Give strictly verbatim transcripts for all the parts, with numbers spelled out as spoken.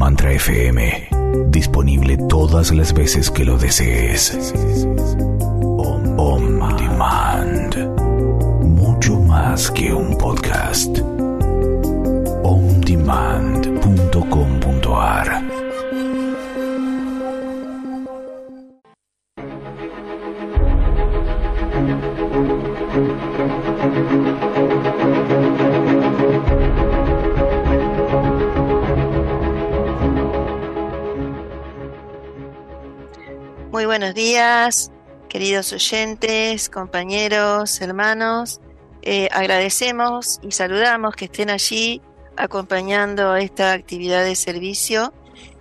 Mantra F M. Disponible todas las veces que lo desees. Om, Om Demand. Mucho más que un podcast. om demand punto com punto a r. Muy buenos días, queridos oyentes, compañeros, hermanos. Eh, agradecemos y saludamos que estén allí acompañando esta actividad de servicio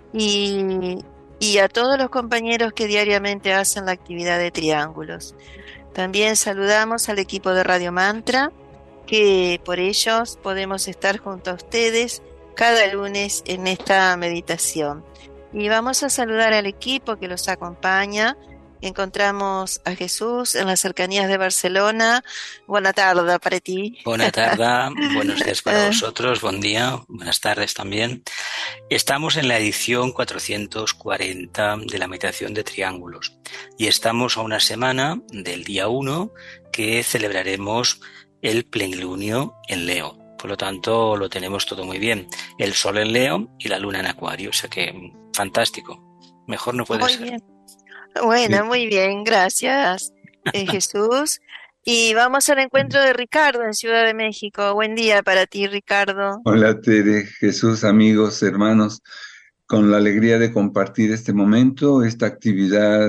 y, y a todos los compañeros que diariamente hacen la actividad de triángulos. También saludamos al equipo de Radio Mantra, que por ellos podemos estar junto a ustedes cada lunes en esta meditación. Y vamos a saludar al equipo que los acompaña. Encontramos a Jesús en las cercanías de Barcelona. Buena tarde para ti. Buena tarde, buenos días para vosotros, buen día, buenas tardes también. Estamos en la edición cuatrocientos cuarenta de la meditación de triángulos y estamos a una semana del día uno que celebraremos el plenilunio en Leo. Por lo tanto, lo tenemos todo muy bien. El sol en Leo y la luna en Acuario, o sea que fantástico. Mejor no puede muy ser. Bien. Bueno, muy bien, gracias, eh, Jesús. Y vamos al encuentro de Ricardo en Ciudad de México. Buen día para ti, Ricardo. Hola, Tere, Jesús, amigos, hermanos. Con la alegría de compartir este momento, esta actividad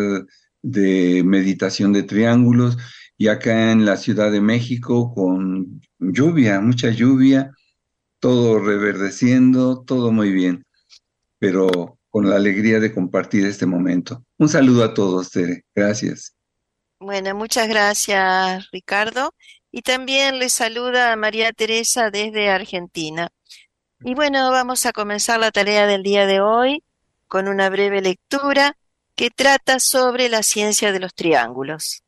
de meditación de triángulos, y acá en la Ciudad de México con lluvia, mucha lluvia, todo reverdeciendo, todo muy bien, pero con la alegría de compartir este momento. Un saludo a todos, Tere. Gracias. Bueno, muchas gracias, Ricardo. Y también les saluda a María Teresa desde Argentina. Y bueno, vamos a comenzar la tarea del día de hoy con una breve lectura que trata sobre la ciencia de los triángulos.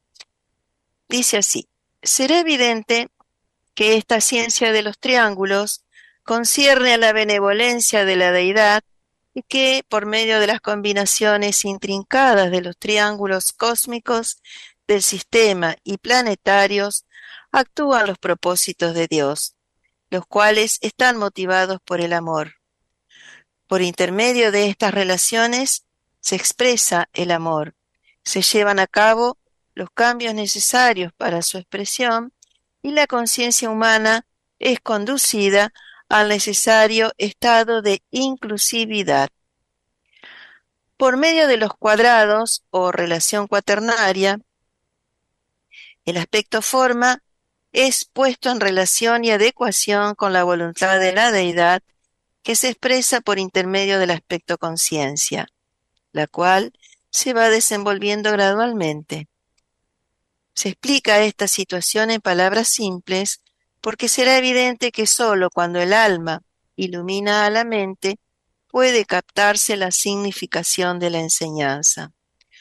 Dice así: será evidente que esta ciencia de los triángulos concierne a la benevolencia de la deidad y que, por medio de las combinaciones intrincadas de los triángulos cósmicos del sistema y planetarios, actúan los propósitos de Dios, los cuales están motivados por el amor. Por intermedio de estas relaciones se expresa el amor, se llevan a cabo los cambios necesarios para su expresión y la conciencia humana es conducida al necesario estado de inclusividad. Por medio de los cuadrados o relación cuaternaria, el aspecto forma es puesto en relación y adecuación con la voluntad de la deidad que se expresa por intermedio del aspecto conciencia, la cual se va desenvolviendo gradualmente. Se explica esta situación en palabras simples porque será evidente que sólo cuando el alma ilumina a la mente puede captarse la significación de la enseñanza.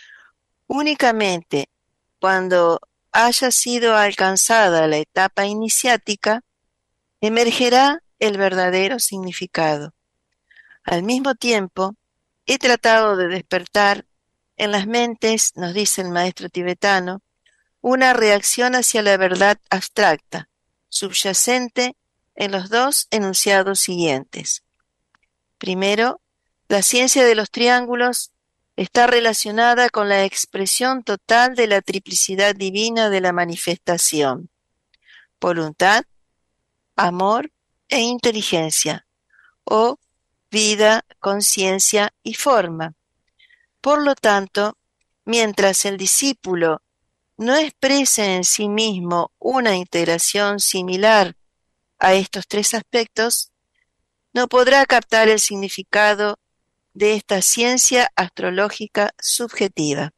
Únicamente cuando haya sido alcanzada la etapa iniciática, emergerá el verdadero significado. Al mismo tiempo, he tratado de despertar en las mentes, nos dice el maestro tibetano, una reacción hacia la verdad abstracta, subyacente en los dos enunciados siguientes. Primero, la ciencia de los triángulos está relacionada con la expresión total de la triplicidad divina de la manifestación: voluntad, amor e inteligencia, o vida, conciencia y forma. Por lo tanto, mientras el discípulo no exprese en sí mismo una integración similar a estos tres aspectos, no podrá captar el significado de esta ciencia astrológica subjetiva.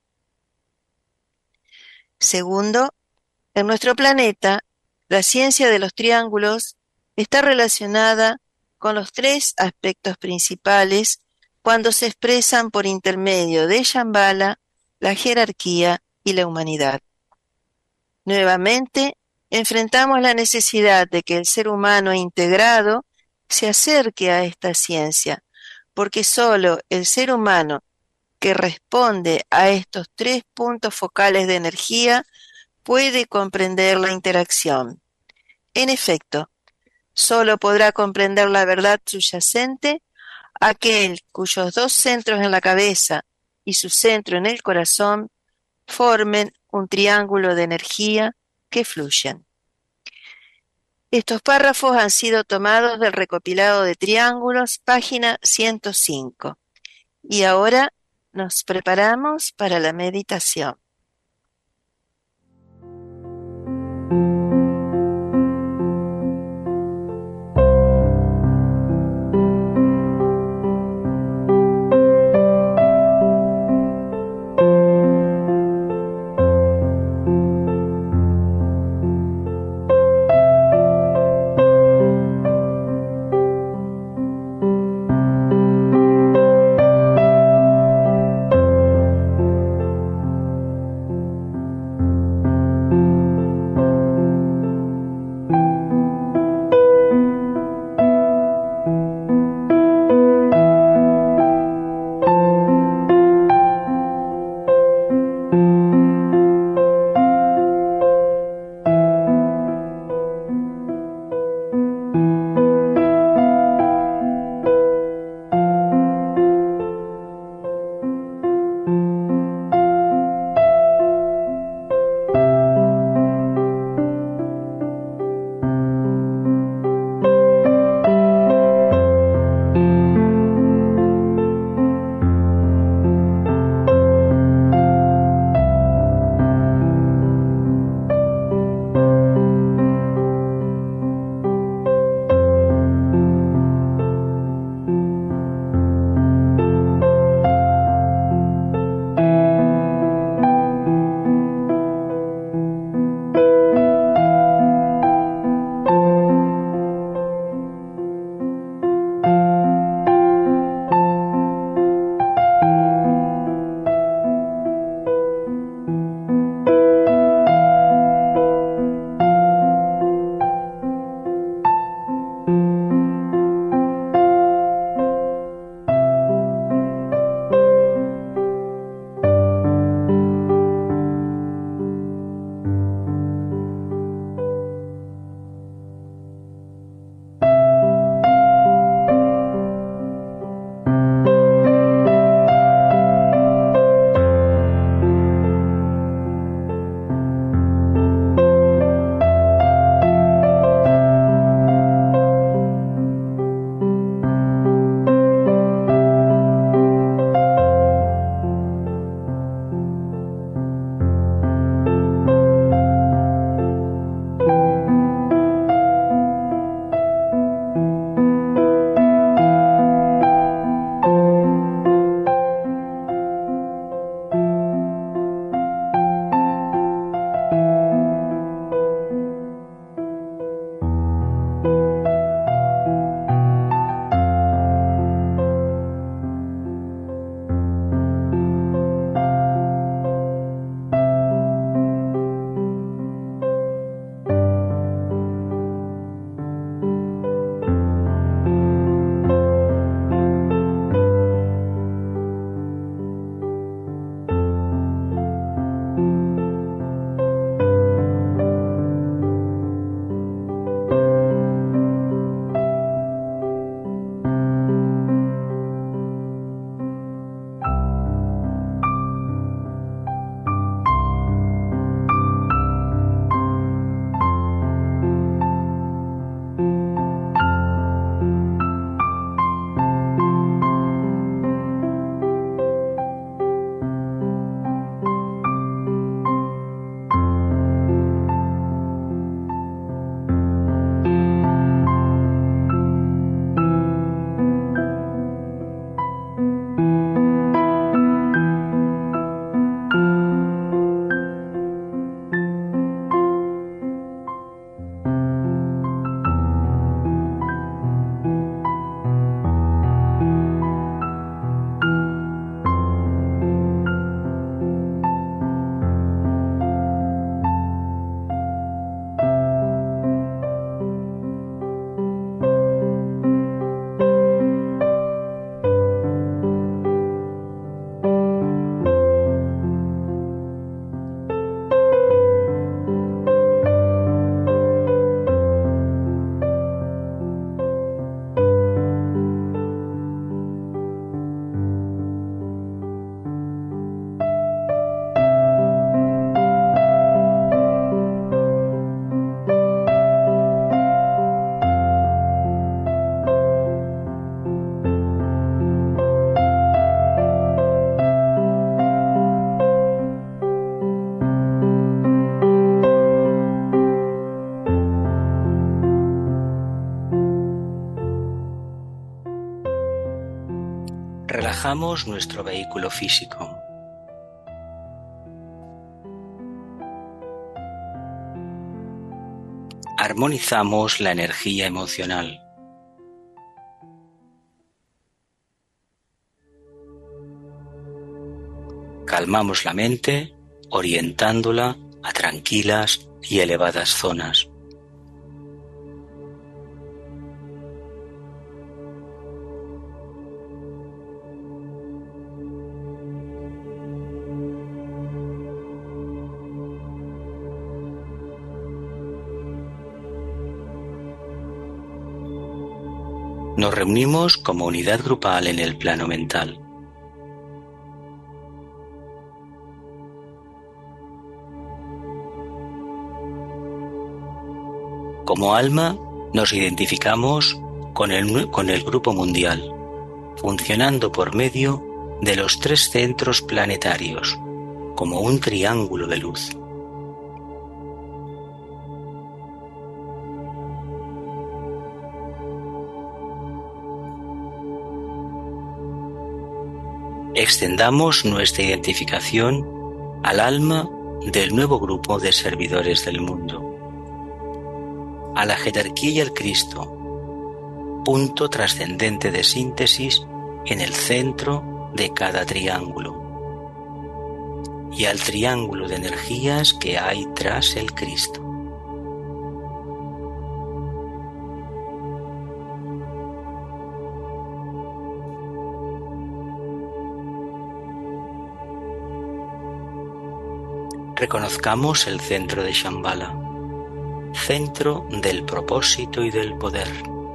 Segundo, en nuestro planeta, la ciencia de los triángulos está relacionada con los tres aspectos principales cuando se expresan por intermedio de Shambhala, la jerarquía y la humanidad. Nuevamente, enfrentamos la necesidad de que el ser humano integrado se acerque a esta ciencia, porque solo el ser humano que responde a estos tres puntos focales de energía puede comprender la interacción. En efecto, solo podrá comprender la verdad subyacente aquel cuyos dos centros en la cabeza y su centro en el corazón formen un triángulo de energía que fluyen. Estos párrafos han sido tomados del recopilado de triángulos, página ciento cinco. Y ahora nos preparamos para la meditación. Relajamos nuestro vehículo físico. Armonizamos la energía emocional. Calmamos la mente, orientándola a tranquilas y elevadas zonas. Nos reunimos como unidad grupal en el plano mental. Como alma, nos identificamos con el, con el grupo mundial, funcionando por medio de los tres centros planetarios, como un triángulo de luz. Extendamos nuestra identificación al alma del nuevo grupo de servidores del mundo, a la jerarquía y al Cristo, punto trascendente de síntesis en el centro de cada triángulo, y al triángulo de energías que hay tras el Cristo. Reconozcamos el centro de Shambhala, centro del propósito y del poder.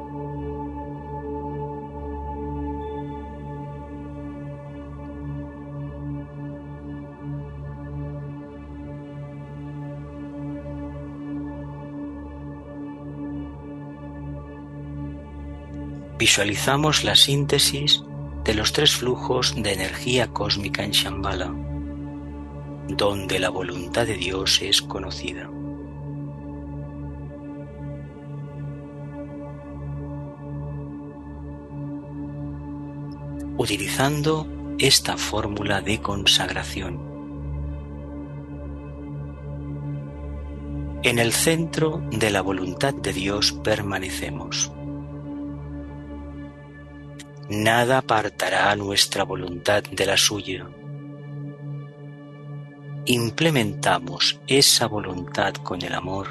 Visualizamos la síntesis de los tres flujos de energía cósmica en Shambhala, donde la voluntad de Dios es conocida. Utilizando esta fórmula de consagración. En el centro de la voluntad de Dios permanecemos. Nada apartará nuestra voluntad de la suya. Implementamos esa voluntad con el amor.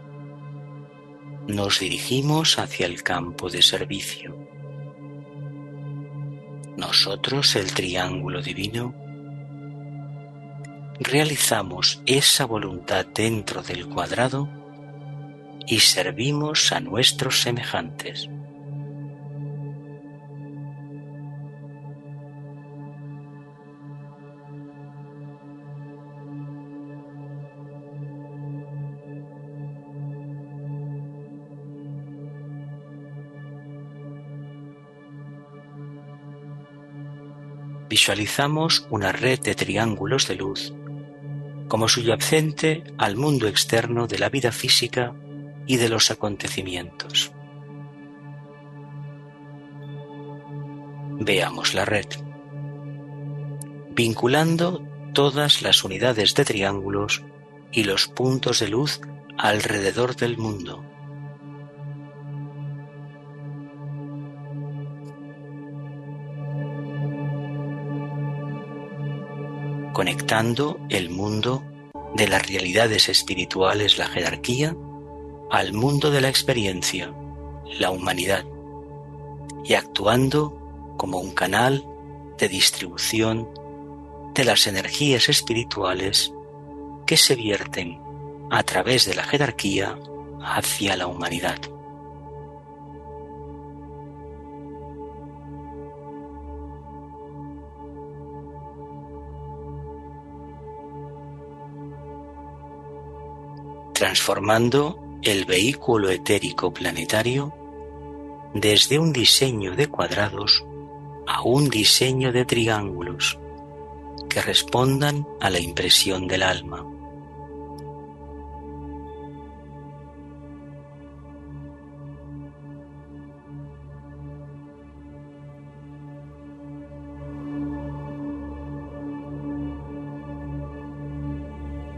Nos dirigimos hacia el campo de servicio. Nosotros, el triángulo divino, realizamos esa voluntad dentro del cuadrado y servimos a nuestros semejantes. Visualizamos una red de triángulos de luz como subyacente al mundo externo de la vida física y de los acontecimientos. Veamos la red, vinculando todas las unidades de triángulos y los puntos de luz alrededor del mundo. Conectando el mundo de las realidades espirituales, la jerarquía, al mundo de la experiencia, la humanidad, y actuando como un canal de distribución de las energías espirituales que se vierten a través de la jerarquía hacia la humanidad. Transformando el vehículo etérico planetario desde un diseño de cuadrados a un diseño de triángulos que respondan a la impresión del alma.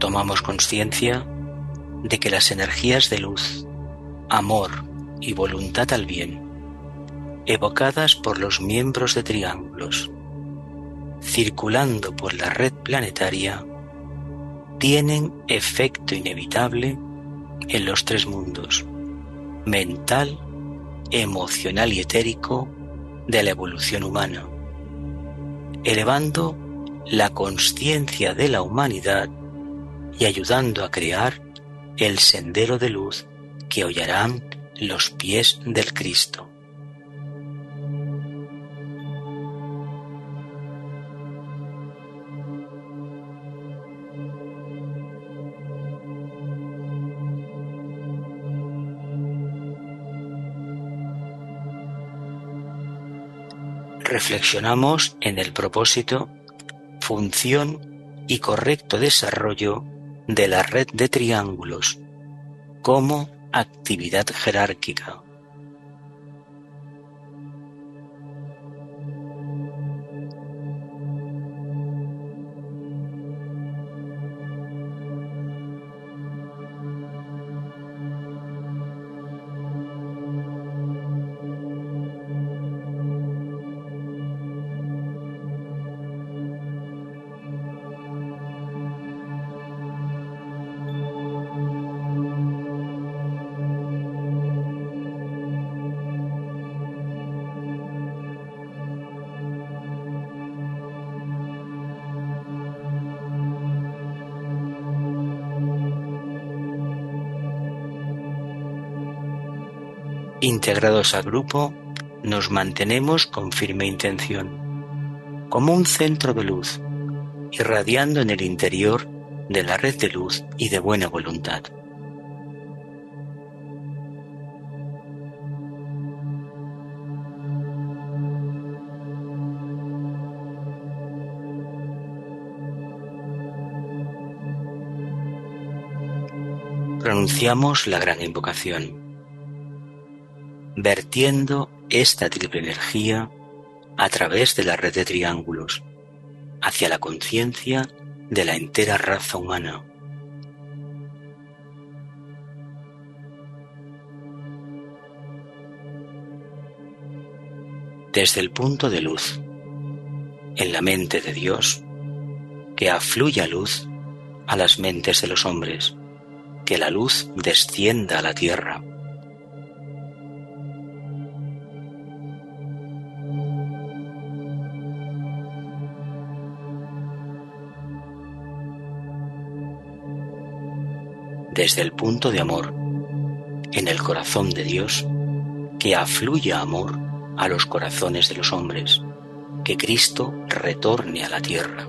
tomamos conciencia de que las energías de luz, amor y voluntad al bien, evocadas por los miembros de triángulos, circulando por la red planetaria, tienen efecto inevitable en los tres mundos, mental, emocional y etérico, de la evolución humana, elevando la consciencia de la humanidad y ayudando a crear el sendero de luz que hollarán los pies del Cristo. Reflexionamos en el propósito, función y correcto desarrollo de la red de triángulos como actividad jerárquica. Integrados al grupo, nos mantenemos con firme intención, como un centro de luz, irradiando en el interior de la red de luz y de buena voluntad. Pronunciamos la gran invocación, vertiendo esta triple energía a través de la red de triángulos hacia la conciencia de la entera raza humana. Desde el punto de luz, en la mente de Dios, que afluya luz a las mentes de los hombres, que la luz descienda a la tierra. Desde el punto de amor, en el corazón de Dios, que afluya amor a los corazones de los hombres, que Cristo retorne a la tierra.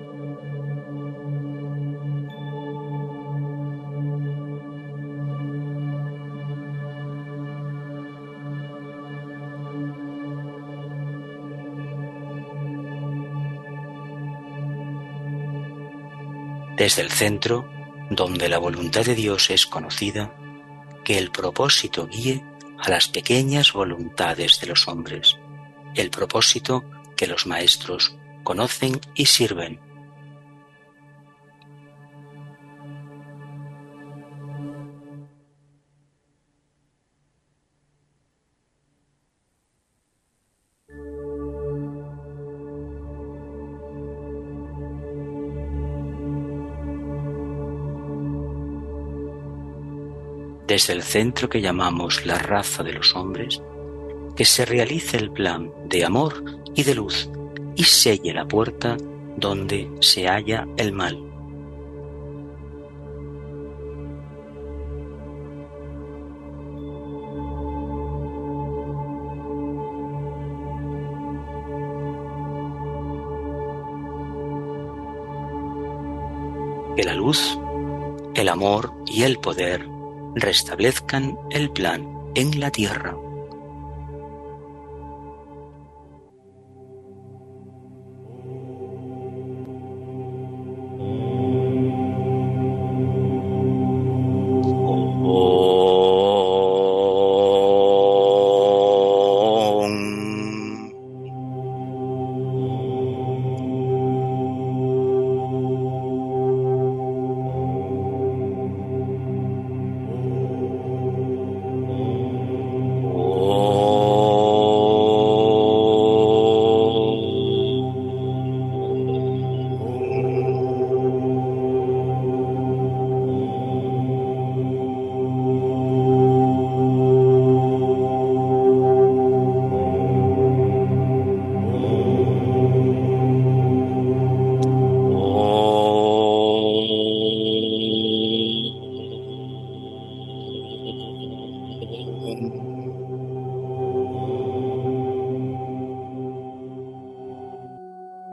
Desde el centro, donde la voluntad de Dios es conocida, que el propósito guíe a las pequeñas voluntades de los hombres, el propósito que los maestros conocen y sirven. Desde el centro que llamamos la raza de los hombres, que se realice el plan de amor y de luz y selle la puerta donde se halla el mal. Que la luz, el amor y el poder restablezcan el plan en la tierra.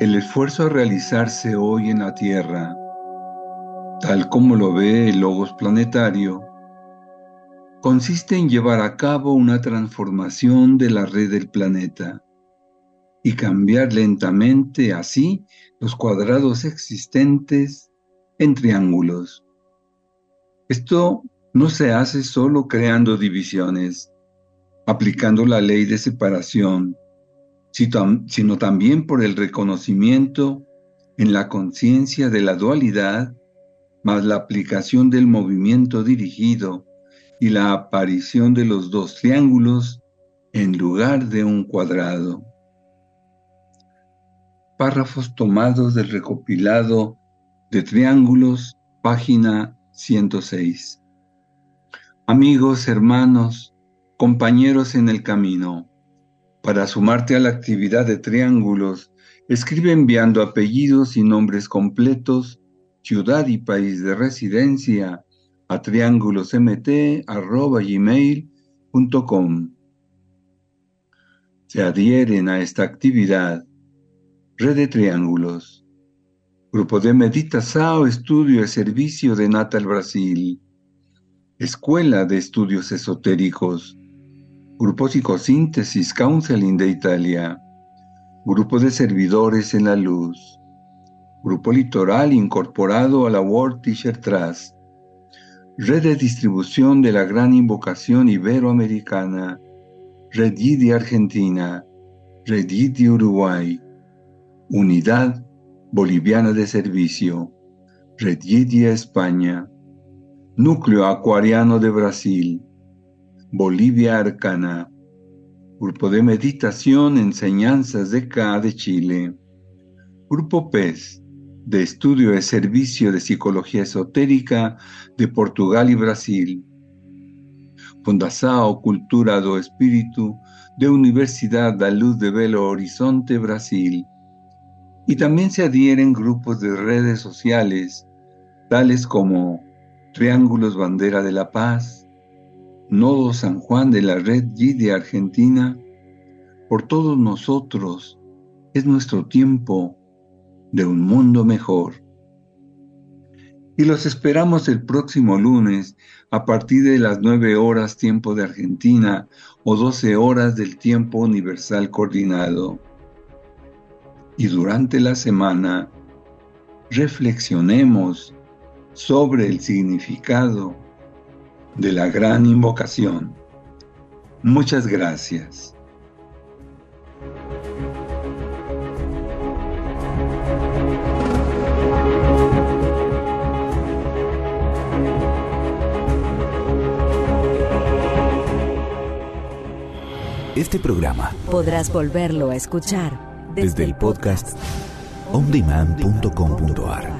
el esfuerzo a realizarse hoy en la Tierra, tal como lo ve el Logos Planetario, consiste en llevar a cabo una transformación de la red del planeta y cambiar lentamente así los cuadrados existentes en triángulos. Esto no se hace solo creando divisiones, aplicando la ley de separación, sino también por el reconocimiento en la conciencia de la dualidad, más la aplicación del movimiento dirigido y la aparición de los dos triángulos en lugar de un cuadrado. Párrafos tomados del recopilado de Triángulos, página ciento seis. Amigos, hermanos, compañeros en el camino, para sumarte a la actividad de Triángulos, escribe enviando apellidos y nombres completos, ciudad y país de residencia a triángulosemt arroba gmail punto com. Se adhieren a esta actividad Red de Triángulos, Grupo de Meditação, Estudio y Servicio de Natal Brasil, Escuela de Estudios Esotéricos, Grupo Psicosíntesis Counseling de Italia, Grupo de Servidores en la Luz, Grupo Litoral incorporado a la World Teacher Trust, Red de Distribución de la Gran Invocación Iberoamericana, Red Yidi Argentina, Red Yidi Uruguay, Unidad Boliviana de Servicio, Red Yidi España, Núcleo Acuariano de Brasil, Bolivia Arcana, Grupo de Meditación Enseñanzas de K de Chile, Grupo P E S, de Estudio de Servicio de Psicología Esotérica de Portugal y Brasil, Fundação Cultura do Espírito de Universidad da Luz de Belo Horizonte, Brasil, y también se adhieren grupos de redes sociales, tales como Triángulos Bandera de la Paz, Nodo San Juan de la Red Yidi Argentina. Por todos nosotros es nuestro tiempo de un mundo mejor. Y los esperamos el próximo lunes a partir de las nueve horas tiempo de Argentina o doce horas del tiempo universal coordinado. Y durante la semana reflexionemos sobre el significado de la gran invocación. Muchas gracias. Este programa podrás volverlo a escuchar desde el podcast on demand punto com punto a r.